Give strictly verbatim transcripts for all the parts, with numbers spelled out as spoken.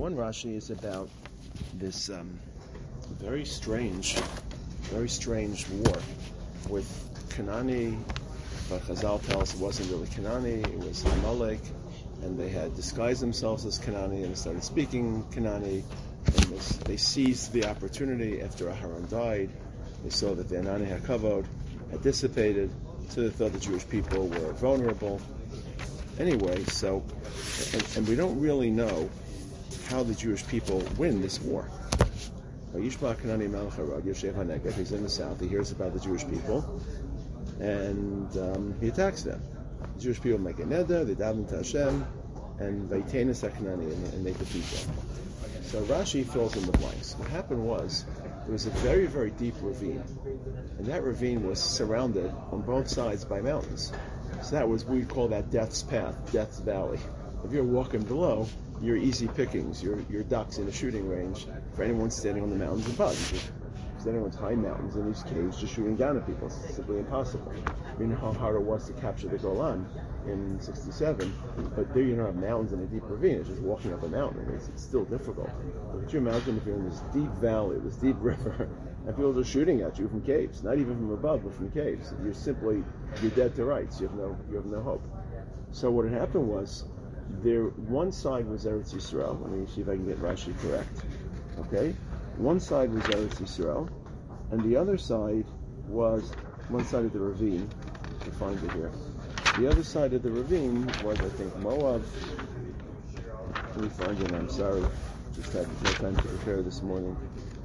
one Rashi is about this um, very strange, very strange war with Kanani, but Chazal tells it wasn't really Kanani, it was Amalek, and they had disguised themselves as Kanani and started speaking Kanani, and this, they seized the opportunity after Aharon died. They saw that the Anani HaKavod had dissipated, so they thought the Jewish people were vulnerable. Anyway, so, and, and we don't really know how the Jewish people win this war. He's in the south, he hears about the Jewish people, and um, he attacks them. The Jewish people make a neder, they daven to Hashem, and Vaitenis HaKanani, and, and they defeat them. So Rashi fills in the blanks. What happened was, there was a very, very deep ravine, and that ravine was surrounded on both sides by mountains. So that was, we'd call that Death's Path, Death's Valley. If you're walking below, you're easy pickings, you're, you're ducks in a shooting range for anyone standing on the mountains above. Because anyone's high mountains in these caves just shooting down at people. It's simply impossible. You know how hard it was to capture the Golan in sixty-seven, but there you don't have mountains in a deep ravine, it's just walking up a mountain. It's, it's still difficult. But could you imagine if you're in this deep valley, this deep river, and people are just shooting at you from caves, not even from above, but from caves. You're simply, you're dead to rights, you have no, you have no hope. So what had happened was, there, one side was Eretz Yisrael. Let me see if I can get Rashi correct. Okay? One side was Eretz Yisrael, and the other side was, one side of the ravine, to find it here. The other side of the ravine was, I think, Moab. Let me find it, I'm sorry. Just had no time to prepare this morning.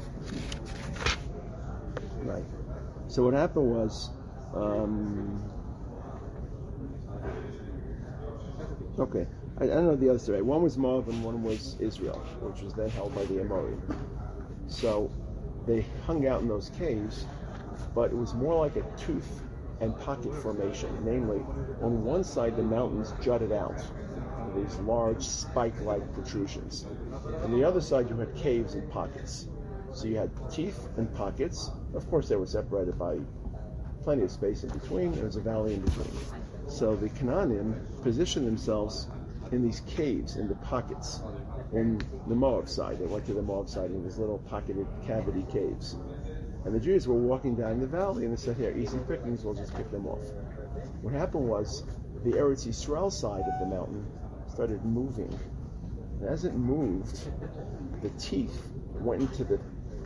Right. So what happened was, um, okay, I, I don't know the other story. One was Moab and one was Israel, which was then held by the Amorim. So they hung out in those caves, but it was more like a tooth and pocket formation. Namely, on one side the mountains jutted out, these large spike-like protrusions. On the other side you had caves and pockets. So you had teeth and pockets. Of course they were separated by plenty of space in between. There was a valley in between. So the Canaanim positioned themselves in these caves, in the pockets, in the Moab side. They went to the Moab side in these little pocketed cavity caves. And the Jews were walking down the valley and they said, here, easy pickings, we'll just pick them off. What happened was, the Eretz Yisrael side of the mountain started moving. And as it moved, the teeth went into the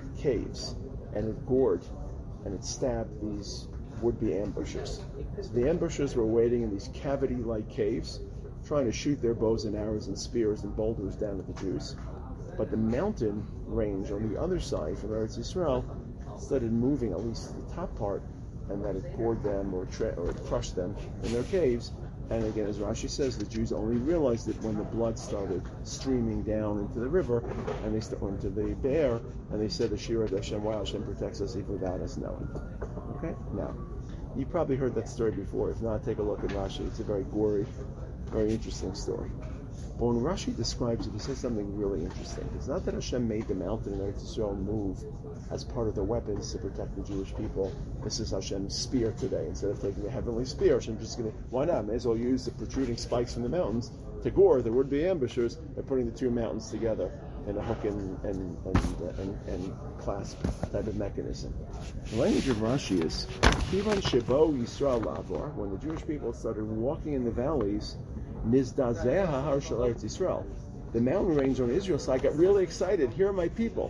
caves and it gored and it stabbed these would-be ambushers. So the ambushers were waiting in these cavity-like caves, trying to shoot their bows and arrows and spears and boulders down at the Jews. But the mountain range on the other side from Eretz Yisrael started moving, at least the top part, and that it gored them or, tra- or it crushed them in their caves. And again, as Rashi says, the Jews only realized it when the blood started streaming down into the river, and they st- into the Be'er, and they said, "Ashira Hashem, why Hashem protects us even without us knowing." Okay, now you probably heard that story before. If not, take a look at Rashi. It's a very gory, very interesting story. But when Rashi describes it, he says something really interesting. It's not that Hashem made the mountain in Eretz Yisrael move as part of the weapons to protect the Jewish people. This is Hashem's spear today. Instead of taking a heavenly spear, Hashem's just going to, why not? May as well use the protruding spikes from the mountains to gore the would-be ambushers by putting the two mountains together in a hook and, and, and, uh, and, and clasp type of mechanism. The language of Rashi is, Kivan Shebo Yisrael Lavor, when the Jewish people started walking in the valleys, Nizdazeh Hahar Shel Eretz Yisrael. The mountain range on Israel's side got really excited. Here are my people.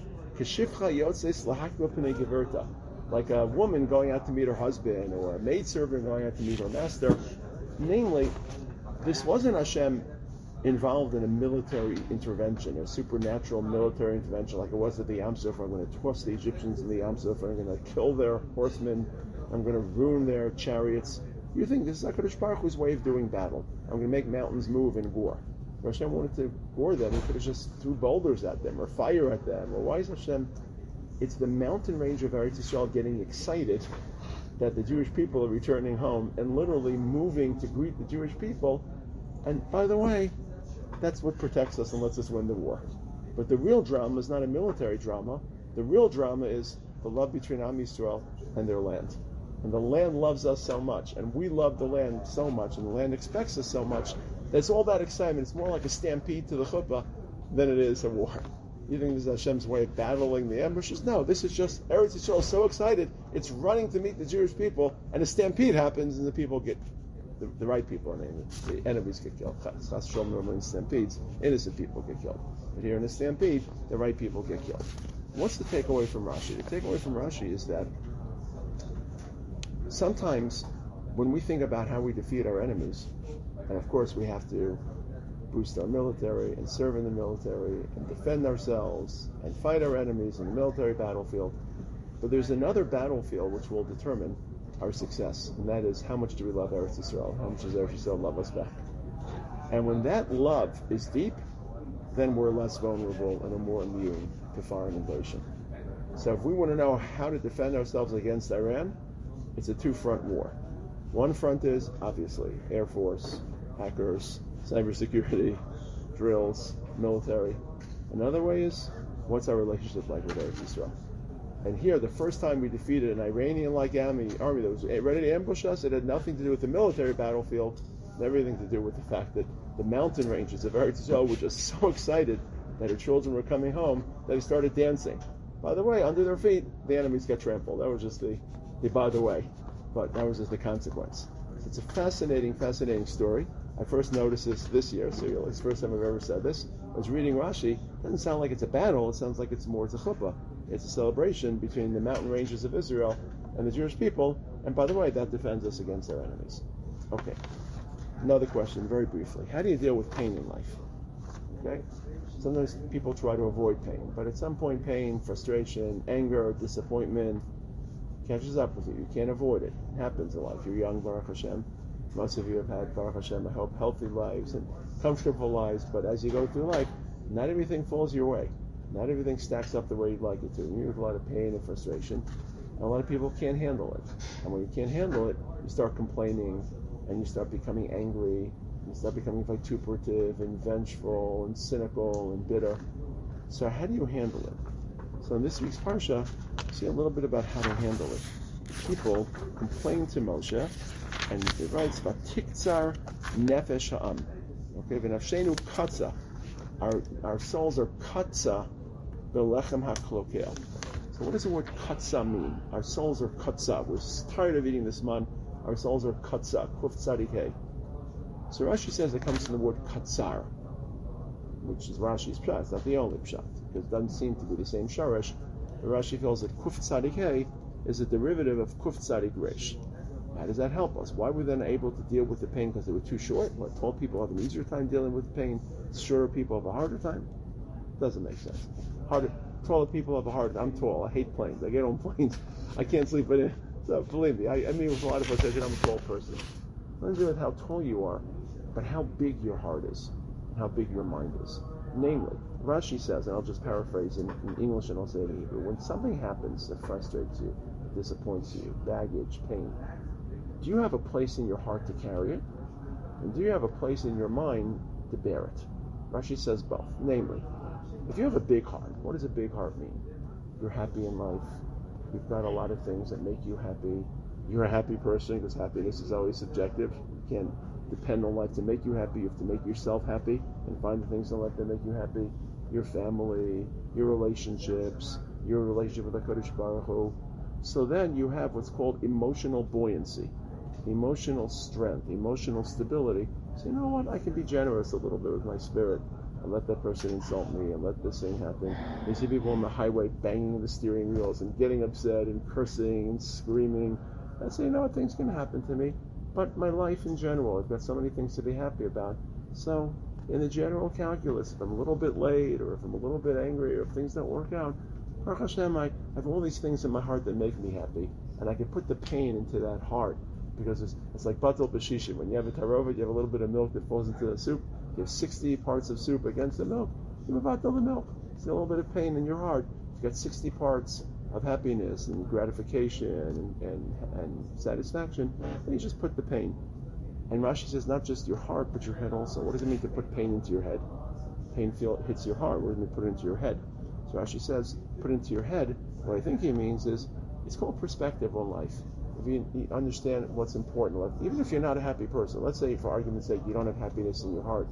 Like a woman going out to meet her husband, or a maidservant going out to meet her master. Namely, this wasn't Hashem involved in a military intervention, a supernatural military intervention like it was at the Yam Suf. I'm going to toss the Egyptians in the Yam Suf, I'm going to kill their horsemen, I'm going to ruin their chariots. You think this is HaKadosh Baruch Hu's way of doing battle. I'm going to make mountains move in war. If Hashem wanted to gore them, he could have just threw boulders at them, or fire at them. Or why is Hashem... It's the mountain range of Eretz Yisrael getting excited that the Jewish people are returning home and literally moving to greet the Jewish people. And by the way, that's what protects us and lets us win the war. But the real drama is not a military drama. The real drama is the love between Am Yisrael and their land. And the land loves us so much, and we love the land so much, and the land expects us so much. It's all that excitement. It's more like a stampede to the chuppah than it is a war. You think this is Hashem's way of battling the ambushes? No, this is just Eretz Yisrael is so excited, it's running to meet the Jewish people, and a stampede happens, and the people get, the, the right people, I mean, the enemies get killed. Chas Shalom normally in stampedes, innocent people get killed. But here in a stampede, the right people get killed. What's the takeaway from Rashi? The takeaway from Rashi is that sometimes when we think about how we defeat our enemies, and of course we have to boost our military and serve in the military and defend ourselves and fight our enemies in the military battlefield. But there's another battlefield which will determine our success, and that is how much do we love Eretz Yisrael? How much does Eretz Yisrael love us back? And when that love is deep, then we're less vulnerable and are more immune to foreign invasion. So if we want to know how to defend ourselves against Iran, it's a two-front war. One front is, obviously, Air Force, hackers, cybersecurity, drills, military. Another way is, what's our relationship like with Eretz Yisrael? And here, the first time we defeated an Iranian-like army, army that was ready to ambush us, it had nothing to do with the military battlefield, and everything to do with the fact that the mountain ranges of Eretz Yisrael were just so excited that her children were coming home that they started dancing. By the way, under their feet, the enemies got trampled. That was just the, the by the way. But that was just the consequence. So it's a fascinating, fascinating story. I first noticed this this year, so it's the first time I've ever said this. I was reading Rashi. It doesn't sound like it's a battle. It sounds like it's more, it's a chuppah. It's a celebration between the mountain ranges of Israel and the Jewish people. And by the way, that defends us against our enemies. Okay. Another question, very briefly. How do you deal with pain in life? Okay. Sometimes people try to avoid pain, but at some point pain, frustration, anger, disappointment catches up with you. You can't avoid it. It happens in life. You're young, Baruch Hashem. Most of you have had, Baruch Hashem, I hope, healthy lives and comfortable lives, but as you go through life, not everything falls your way. Not everything stacks up the way you'd like it to. You have a lot of pain and frustration, and a lot of people can't handle it. And when you can't handle it, you start complaining, and you start becoming angry, you start becoming vituperative and vengeful and cynical and bitter. So how do you handle it? So in this week's Parsha, see a little bit about how to handle it. People complain to Moshe, and it writes about Tiktzar Nefesh Ha'am. Okay, V'nafshenu Katza. Our our souls are Katza B'lechem HaKlokel. So what does the word Katza mean? Our souls are Katza. We're tired of eating this man. Our souls are Katza. Kuf Tzadik Hey. So Rashi says it comes from the word Katzar, which is Rashi's pshat. It's not the only pshat, because it doesn't seem to be the same sharash. But Rashi feels that Kuf Tzadik Hey is a derivative of Kuf Tzadik Resh. How does that help us? Why were they not able to deal with the pain because they were too short? What, tall people have an easier time dealing with pain? Shorter people have a harder time? Doesn't make sense. Harder, taller people have a harder time. I'm tall. I hate planes. I get on planes. I can't sleep in it. So believe me, I, I mean with a lot of us, I said I'm a tall person. Nothing to do with how tall you are, but how big your heart is, and how big your mind is. Namely, Rashi says, and I'll just paraphrase in, in English and I'll say it in Hebrew, when something happens that frustrates you, disappoints you, baggage, pain, do you have a place in your heart to carry it? And do you have a place in your mind to bear it? Rashi says both. Namely, if you have a big heart, what does a big heart mean? You're happy in life. You've got a lot of things that make you happy. You're a happy person because happiness is always subjective. You can't depend on life to make you happy. You have to make yourself happy and find the things in life that make you happy. Your family, your relationships, your relationship with HaKadosh Baruch Hu. So then you have what's called emotional buoyancy, emotional strength, emotional stability. So you know what? I can be generous a little bit with my spirit and let that person insult me and let this thing happen. You see people on the highway banging the steering wheels and getting upset and cursing and screaming. I say, you know what? Things can happen to me. But my life in general, I've got so many things to be happy about. So in the general calculus, if I'm a little bit late or if I'm a little bit angry or if things don't work out, Baruch Hashem, I have all these things in my heart that make me happy. And I can put the pain into that heart. Because it's, it's like batel b'shishim. When you have a tarovet, you have a little bit of milk that falls into the soup. You have sixty parts of soup against the milk. You have batel the milk. It's a little bit of pain in your heart. You've got sixty parts of happiness and gratification and, and, and satisfaction. And you just put the pain. And Rashi says not just your heart, but your head also. What does it mean to put pain into your head? Pain feel, hits your heart. What does it mean to put it into your head? So Rashi says, put it into your head. What I think he means is, it's called perspective on life. If you, you understand what's important, like, even if you're not a happy person, let's say for argument's sake you don't have happiness in your heart,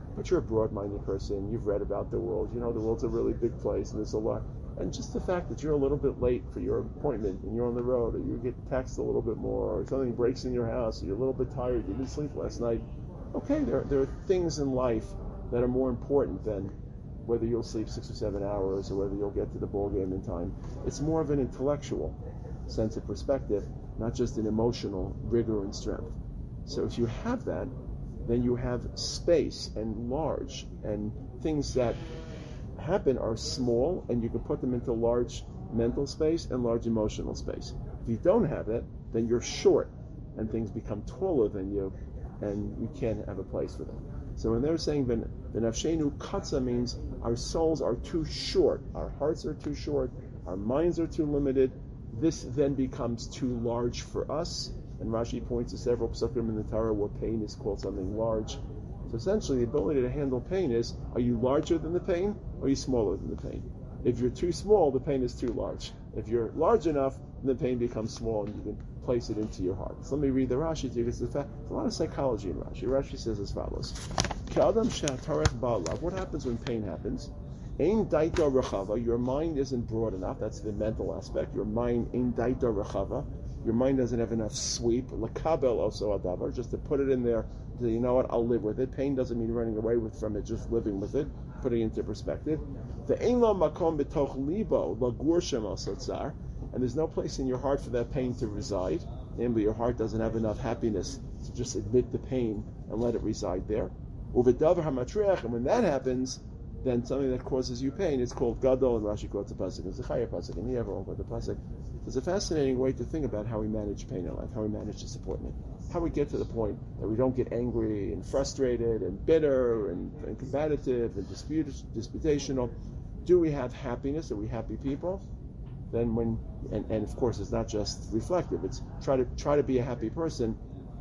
but you're a broad-minded person. You've read about the world. You know the world's a really big place, and there's a lot. And just the fact that you're a little bit late for your appointment, and you're on the road, or you get taxed a little bit more, or something breaks in your house, or you're a little bit tired, you didn't sleep last night. Okay, there there are things in life that are more important than whether you'll sleep six or seven hours or whether you'll get to the ball game in time. It's more of an intellectual sense of perspective, not just an emotional rigor and strength. So if you have that, then you have space and large, and things that happen are small, and you can put them into large mental space and large emotional space. If you don't have it, then you're short, and things become taller than you, and you can't have a place for them. So when they're saying the nafshenu katsa means our souls are too short, our hearts are too short, our minds are too limited. This then becomes too large for us. And Rashi points to several psukim in the Torah where pain is called something large. So essentially, the ability to handle pain is: are you larger than the pain, or are you smaller than the pain? If you're too small, the pain is too large. If you're large enough, then the pain becomes small, and you can place it into your heart. So let me read the Rashi to you, because there's a lot of psychology in Rashi. Rashi says as follows: what happens when pain happens? Ein daita rechava, your mind isn't broad enough. That's the mental aspect. Your mind ein daita rechava. Your mind doesn't have enough sweep. Lakabel also adavar, just to put it in there. To, you know what? I'll live with it. Pain doesn't mean running away with from it. Just living with it, putting it into perspective. The ein lo makom betoch libo lagur shemo sotzar, and there's no place in your heart for that pain to reside. Namely, your heart doesn't have enough happiness to just admit the pain and let it reside there. Uvedavar hamatriach, and when that happens, then something that causes you pain is called gadol, and Rashi quotes a pasuk. It's a chaya pasuk, and he ever won't quote the pasuk. It's a fascinating way to think about how we manage pain in life, how we manage disappointment, how we get to the point that we don't get angry and frustrated and bitter and, and combative and dispute, disputational. Do we have happiness? Are we happy people? Then when, and, and of course it's not just reflective, it's try to try to be a happy person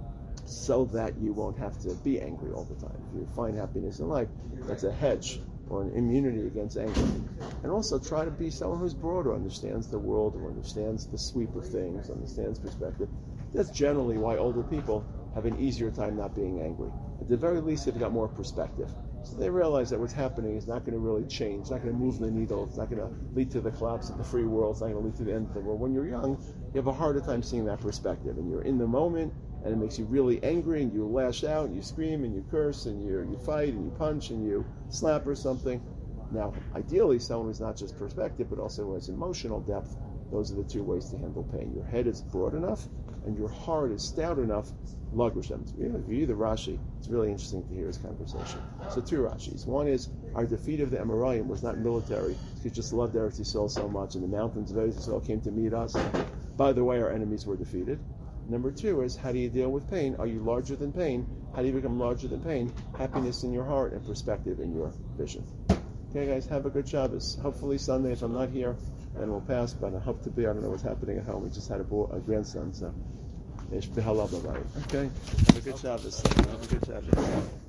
so that you won't have to be angry all the time. If you find happiness in life, that's a hedge or an immunity against anger. And also try to be someone who's broad, who understands the world, who understands the sweep of things, understands perspective. That's generally why older people have an easier time not being angry. At the very least, they've got more perspective. So they realize that what's happening is not going to really change, it's not going to move the needle, it's not going to lead to the collapse of the free world, it's not going to lead to the end of the world. When you're young, you have a harder time seeing that perspective, and you're in the moment, and it makes you really angry, and you lash out, and you scream, and you curse, and you you fight, and you punch, and you slap or something. Now, ideally, someone who's not just perspective, but also has emotional depth, those are the two ways to handle pain. Your head is broad enough, and your heart is stout enough. Lagushem. You know, if you read the Rashi, it's really interesting to hear his conversation. So two Rashis. One is, our defeat of the Amoraim was not military. We just loved Eretz Yisrael so much, and the mountains of Eretz Yisrael came to meet us. By the way, our enemies were defeated. Number two is, how do you deal with pain? Are you larger than pain? How do you become larger than pain? Happiness in your heart and perspective in your vision. Okay, guys, have a good Shabbos. Hopefully Sunday, if I'm not here, then we'll pass, but I hope to be. I don't know what's happening at home. We just had a, bo- a grandson, so. Okay, have a good Shabbos. Have a good Shabbos.